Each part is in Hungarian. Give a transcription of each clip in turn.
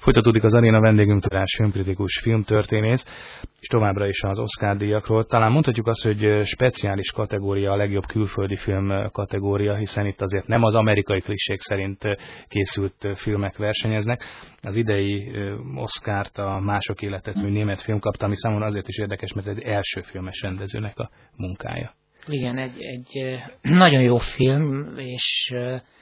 Folytatódik az aréna, vendégünk Tudás filmkritikus, filmtörténész, és továbbra is az Oscar-díjakról. Talán mondhatjuk azt, hogy speciális kategória a legjobb külföldi film kategória, hiszen itt azért nem az amerikai klissék szerint készült filmek versenyeznek. Az idei Oscart a Mások életet mű német film kapta, ami számomra azért is érdekes, mert ez első filmes rendezőnek a munkája. Igen, egy nagyon jó film, és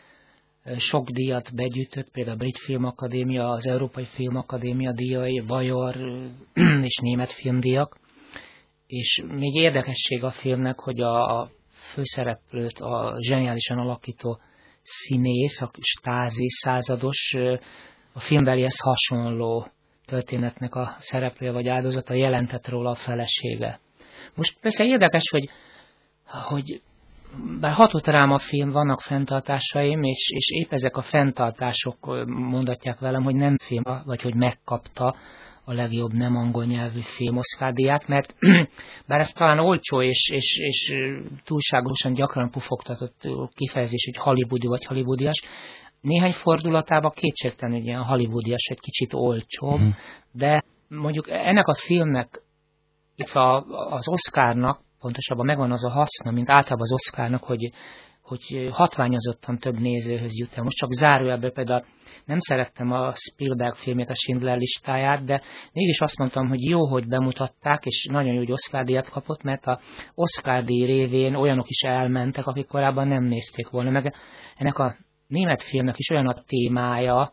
sok díjat begyűjtött, például a Brit Filmakadémia, az Európai Filmakadémia díjai, Bajor és német filmdíjak. És még érdekesség a filmnek, hogy a főszereplőt a zseniálisan alakító színész, a Stasi százados, a filmbelihez hasonló történetnek a szereplője vagy áldozata, jelentett róla a felesége. Most persze érdekes, hogy bár hatott rám a film, vannak fenntartásaim, és épp ezek a fenntartások mondatják velem, hogy nem film, vagy hogy megkapta a legjobb nem angol nyelvű film Oscar-díját, mert bár ez talán olcsó és túlságosan gyakran pufogtatott kifejezés, hogy hollywoodi vagy hollywoodias, néhány fordulatában kétségtelen, hogy ilyen hollywoodias egy kicsit olcsóbb, de mondjuk ennek a filmnek, illetve az Oscarnak pontosabban megvan az a haszna, mint általában az Oscarnak, hogy hatványozottan több nézőhöz jut el. Most csak zárójelben például nem szerettem a Spielberg filmét, a Schindler listáját, de mégis azt mondtam, hogy jó, hogy bemutatták, és nagyon jó, hogy Oscar-díjat kapott, mert a Oscar-díj révén olyanok is elmentek, akik korábban nem nézték volna. Meg ennek a német filmnek is olyan a témája,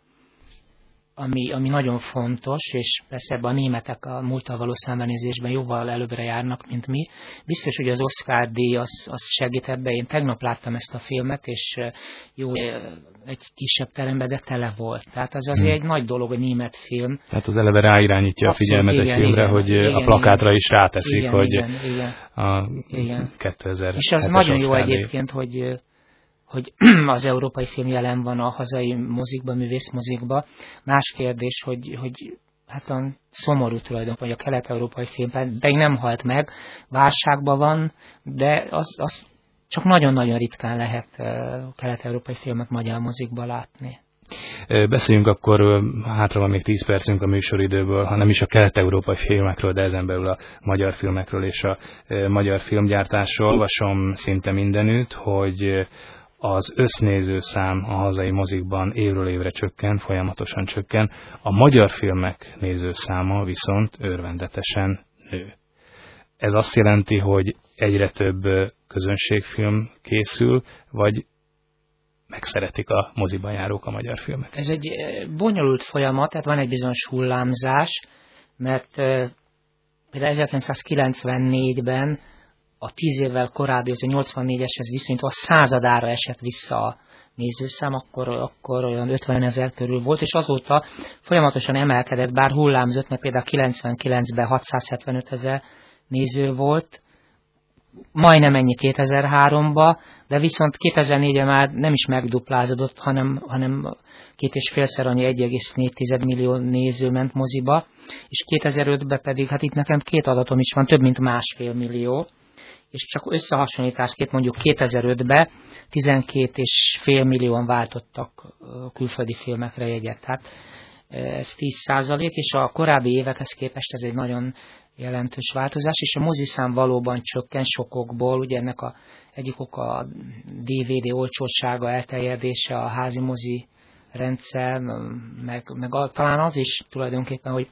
ami nagyon fontos, és persze ebben a németek a múlttal való szembenézésben jóval előbbre járnak, mint mi. Biztos, hogy az Oscar-díj az segít ebbe. Én tegnap láttam ezt a filmet, és jó, egy kisebb teremben, de tele volt. Tehát az azért egy nagy dolog, a német film. Tehát az eleve ráirányítja abszolút, a figyelmet egy filmre, hogy igen, a plakátra is ráteszik, igen, hogy igen. A igen. 2007-es És az nagyon jó Oscar-díj. egyébként, hogy az európai film jelen van a hazai mozikban, művészmozikban. Más kérdés, hogy hát a szomorú tulajdonképpen, hogy a kelet-európai film pedig nem halt meg, válságban van, de az csak nagyon-nagyon ritkán lehet kelet-európai filmet magyar mozikban látni. Beszéljünk akkor, hátra van még 10 percünk a műsoridőből, ha nem is a kelet-európai filmekről, de ezen belül a magyar filmekről és a magyar filmgyártásról. Olvasom szinte mindenütt, hogy az össznéző szám a hazai mozikban évről évre csökken, folyamatosan csökken, a magyar filmek nézőszáma viszont örvendetesen nő. Ez azt jelenti, hogy egyre több közönségfilm készül, vagy megszeretik a moziban járók a magyar filmek? Ez egy bonyolult folyamat, tehát van egy bizonyos hullámzás, mert például 1994-ben a 10 évvel korábbi, az a 84-eshez viszonyítva a századára esett vissza a nézőszám, akkor olyan 50 000 körül volt, és azóta folyamatosan emelkedett, bár hullámzott, mert például 99-ben 675 000 néző volt, majdnem ennyi 2003-ban, de viszont 2004-ben már nem is megduplázódott, hanem 2,5-szer annyi 1,4 millió néző ment moziba, és 2005-ben pedig, hát itt nekem 2 adatom is van, több mint 1,5 millió, és csak összehasonlításképp mondjuk 2005-ben 12,5 millióan váltottak külföldi filmekre jegyet. Tehát ez 10%, és a korábbi évekhez képest ez egy nagyon jelentős változás, és a moziszám valóban csökken sokokból, ugye ennek egyik oka a DVD olcsósága, elterjedése, a házi mozi rendszer, meg talán az is tulajdonképpen, hogy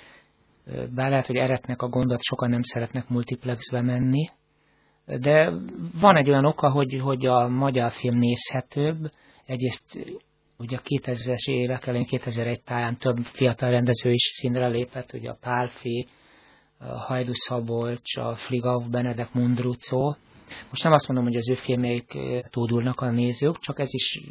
bár lehet, hogy eretnek a gondot, sokan nem szeretnek multiplexbe menni, de van egy olyan oka, hogy a magyar film nézhetőbb. Egyrészt ugye a 2000-es évek elején, 2001 táján több fiatal rendező is színre lépett, ugye a Pálfi, a Hajdú Szabolcs, a Fligav, Benedek Mundrucó. Most nem azt mondom, hogy az ő filmjeik tódulnak a nézők, csak ez is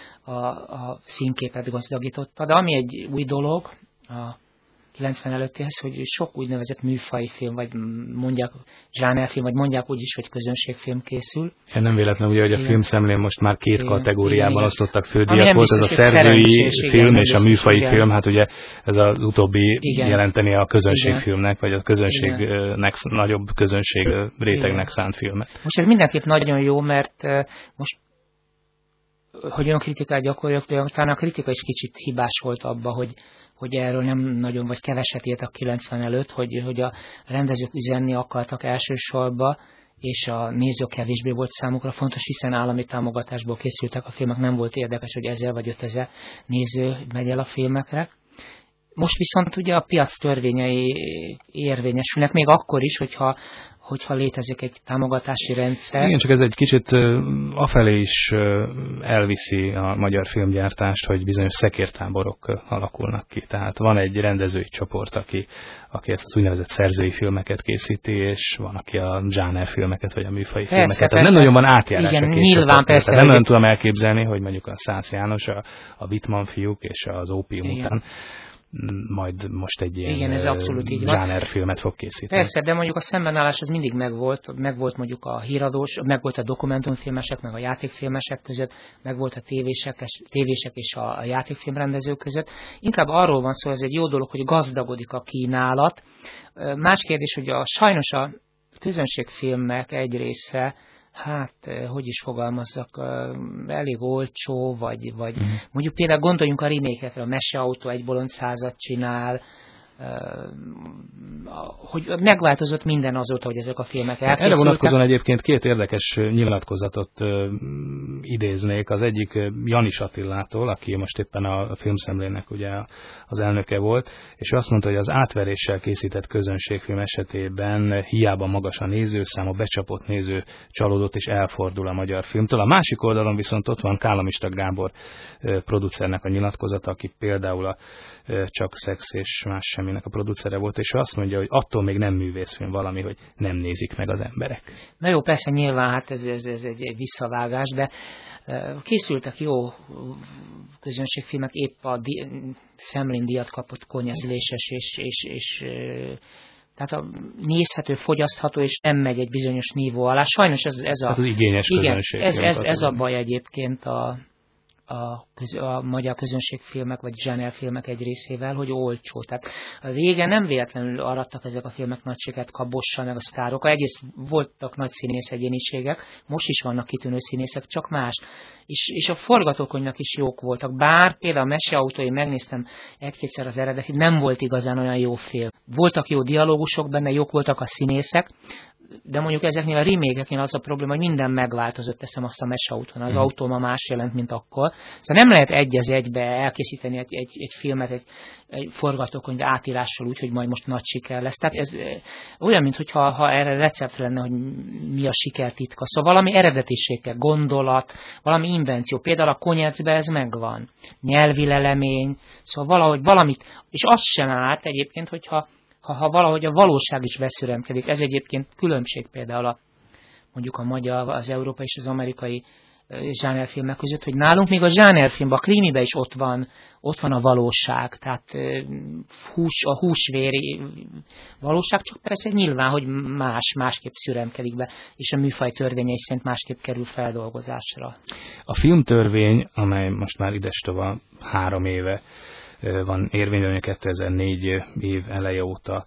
a színképet gazdagította. De ami egy új dolog, a 90 előttihez, hogy sok úgynevezett műfai film, vagy mondják zsánerfilm, vagy mondják úgy is, hogy közönségfilm készül. Nem véletlen ugye, hogy a filmszemlén most már 2 kategóriában osztottak fődíjak, volt ez a szerzői film és a műfai film, hát ugye ez az utóbbi jelenteni a közönségfilmnek, vagy a közönségnek, nagyobb közönség rétegnek szánt filmet. Most ez mindenképp nagyon jó, mert most hogy önkritikát gyakorljak, talán a kritika is kicsit hibás volt abba, hogy erről nem nagyon vagy keveset írtak 90 előtt, hogy a rendezők üzenni akartak elsősorban, és a nézők kevésbé volt számukra fontos, hiszen állami támogatásból készültek a filmek, nem volt érdekes, hogy 1000 vagy 5000 néző megy el a filmekre. Most viszont ugye a piac törvényei érvényesülnek, még akkor is, hogyha létezik egy támogatási rendszer. Igen, csak ez egy kicsit afelé is elviszi a magyar filmgyártást, hogy bizonyos szekértáborok alakulnak ki. Tehát van egy rendezői csoport, aki ezt az úgynevezett szerzői filmeket készíti, és van, aki a zsánerfilmeket, vagy a műfai filmeket. Tehát nem nagyon van átjárás. Igen, nyilván persze. Nem nagyon tudom elképzelni, hogy mondjuk a Szász János, a Wittmann fiúk és az Ópium után majd most egy ilyen zsánerfilmet fog készíteni. Persze, de mondjuk a szembenállás az mindig megvolt mondjuk a híradós, megvolt a dokumentumfilmesek, meg a játékfilmesek között, megvolt a tévések és a játékfilmrendezők között. Inkább arról van szó, ez egy jó dolog, hogy gazdagodik a kínálat. Más kérdés, hogy sajnos a közönségfilmek egy része, hogy is fogalmazzak, elég olcsó, vagy mondjuk például gondoljunk a remake-ekre, a Meseautó egy bolond 100-at csinál, hogy megváltozott minden azóta, hogy ezek a filmek elkészültek. Erre vonatkozóan egyébként 2 érdekes nyilatkozatot idéznék. Az egyik Janis Attilától, aki most éppen a Filmszemlének ugye az elnöke volt, és ő azt mondta, hogy az átveréssel készített közönségfilm esetében hiába magas a nézőszám, a becsapott néző csalódott és elfordul a magyar filmtől. A másik oldalon viszont ott van Kálamista Gábor producernek a nyilatkozata, aki például a Csak szex és más semminek a producere volt, és ő azt mondja, hogy attól még nem művészfilm valami, hogy nem nézik meg az emberek. Na jó, persze nyilván ez egy visszavágás, de készültek jó közönségfilmek, épp a Szemlén díjat kapott Konyezléses, és tehát a nézhető, fogyasztható, és nem megy egy bizonyos nívó alá. Sajnos ez az igényes közönség. Ez a baj egyébként a magyar közönségfilmek vagy zsánerfilmek egy részével, hogy olcsó. Tehát régen nem véletlenül arattak ezek a filmek nagy sikert Kabossal, meg a sztárokkal. Egész voltak nagy színész egyéniségek, most is vannak kitűnő színészek, csak más. És a forgatókönyvek is jók voltak. Bár például a Meseautó, én megnéztem egy-kétszer az eredeti, nem volt igazán olyan jó film. Voltak jó dialógusok benne, jók voltak a színészek, de mondjuk ezeknél a remake-eknél az a probléma, hogy minden megváltozott, teszem azt a Meseautón. Az autó ma más jelent, mint akkor. Szóval nem lehet egy az egybe elkészíteni egy filmet, egy forgatókönyv átírással úgy, hogy majd most nagy siker lesz. Tehát ez olyan, mintha erre recept lenne, hogy mi a siker titka. Szóval valami eredetiségkel, gondolat, valami invenció. Például a Konyecben ez megvan. Nyelvi lelemény, szóval valahogy valamit, és az sem árt egyébként, hogyha valahogy a valóság is beszüremkedik. Ez egyébként különbség például mondjuk a magyar, az európai és az amerikai zsánerfilmek között, hogy nálunk még a zsánerfilmben, a krimiben is ott van a valóság, tehát a húsvéri valóság, csak persze nyilván, hogy másképp szüremkedik be, és a műfaj törvényei szerint másképp kerül feldolgozásra. A filmtörvény, amely most már idestova 3 éve van érvényben, 2004 év eleje óta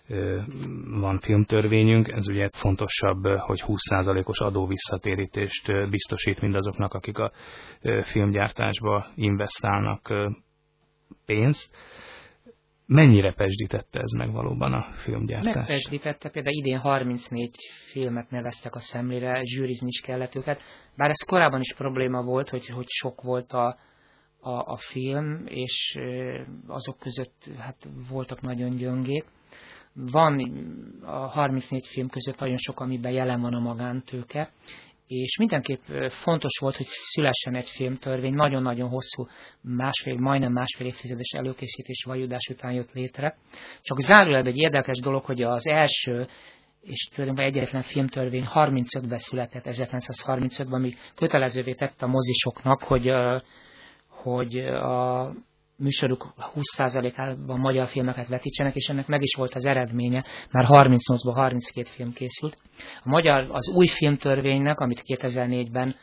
van filmtörvényünk. Ez ugye fontosabb, hogy 20%-os adóvisszatérítést biztosít mindazoknak, akik a filmgyártásba investálnak pénzt. Mennyire pezsdítette ez meg valóban a filmgyártást? Megpezsdítette, például idén 34 filmet neveztek a Szemlére, zsűrizni is kellett őket. Bár ez korábban is probléma volt, hogy sok volt a film, és azok között voltak nagyon gyöngék. Van a 34 film között nagyon sok, amiben jelen van a magántőke, és mindenképp fontos volt, hogy szülessen egy filmtörvény, nagyon-nagyon hosszú, majdnem másfél évtizedes előkészítés vajudás után jött létre. Csak zárójelben egy érdekes dolog, hogy az első és tulajdonképpen egyetlen filmtörvény 35-ben született, 1935-ben, ami kötelezővé tette a mozisoknak, hogy a műsoruk 20%-ában magyar filmeket vetítsenek, és ennek meg is volt az eredménye, már 38-ban 32 film készült. Az új filmtörvénynek, amit 2004-ben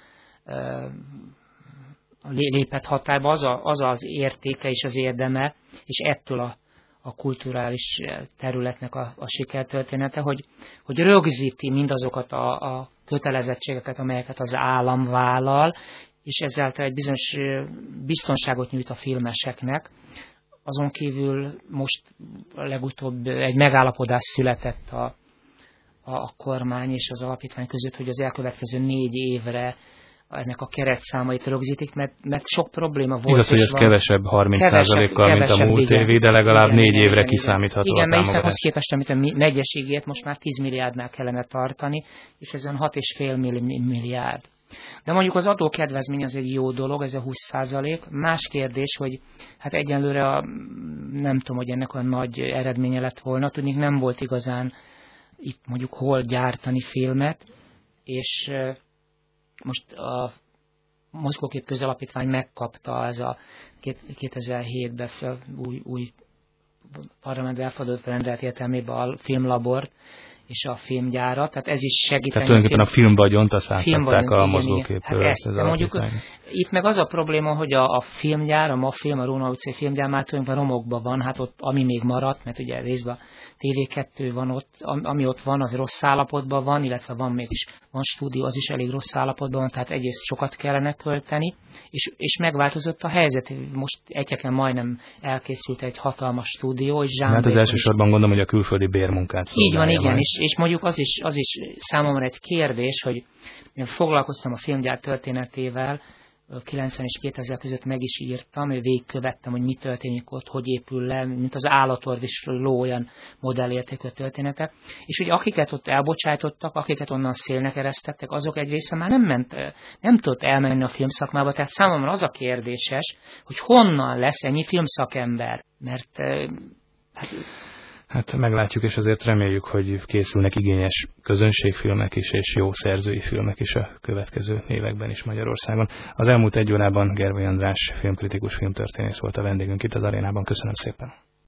lépett hatályba, az az értéke és az érdeme, és ettől a kulturális területnek a sikertörténete, hogy rögzíti mindazokat a kötelezettségeket, amelyeket az állam vállal, és ezáltal egy bizonyos biztonságot nyújt a filmeseknek. Azon kívül most legutóbb egy megállapodás született a kormány és az alapítvány között, hogy az elkövetkező 4 évre ennek a keretszámait rögzítik, mert sok probléma volt. Igaz, hogy ez kevesebb 30%-kal, mint a múlt évi, de legalább 4 évre kiszámítható a támogatás. Igen, mert ahhoz képest, amit a megyességét most már 10 milliárdnál kellene tartani, és ez olyan 6,5 milliárd. De mondjuk az adókedvezmény az egy jó dolog, ez a 20%. Más kérdés, hogy hát egyenlőre nem tudom, hogy ennek olyan nagy eredménye lett volna, tudnék nem volt igazán itt mondjuk hol gyártani filmet, és most a Mozgókép Közalapítvány megkapta ez a 2007-ben új parlamentben elfogadott rendelet értelmében a filmlabort és a filmgyárat, tehát ez is segíteni. Tehát tulajdonképpen a filmvagyont azt átadták a Mozgókép Közalapítvány. Mondjuk itt meg az a probléma, hogy a filmgyár, a MAFILM, a Róna utcai filmgyár már tulajdonképpen romokban van, hát ott ami még maradt, mert ugye részben TV2 van ott, ami ott van, az rossz állapotban van, illetve van stúdió, az is elég rossz állapotban van, tehát egyrészt sokat kellene költeni, és megváltozott a helyzet. Most egyeken majdnem elkészült egy hatalmas stúdió, és hát az elsősorban gondolom, hogy a külföldi bérmunkát szolgálja. Így van, igen, és mondjuk az is számomra egy kérdés, hogy én foglalkoztam a filmgyár történetével, 90 és 2000 között meg is írtam, végigkövettem, hogy mi történik ott, hogy épül le, mint az állatorvos ló, olyan modellértékű története. És hogy akiket ott elbocsájtottak, akiket onnan szélnek eresztettek, azok egy része már nem tudott elmenni a filmszakmába. Tehát számomra az a kérdéses, hogy honnan lesz ennyi filmszakember. Mert hát meglátjuk, és azért reméljük, hogy készülnek igényes közönségfilmek is, és jó szerzői filmek is a következő években is Magyarországon. Az elmúlt 1 órában Gervai András filmkritikus, filmtörténész volt a vendégünk itt az arénában. Köszönöm szépen!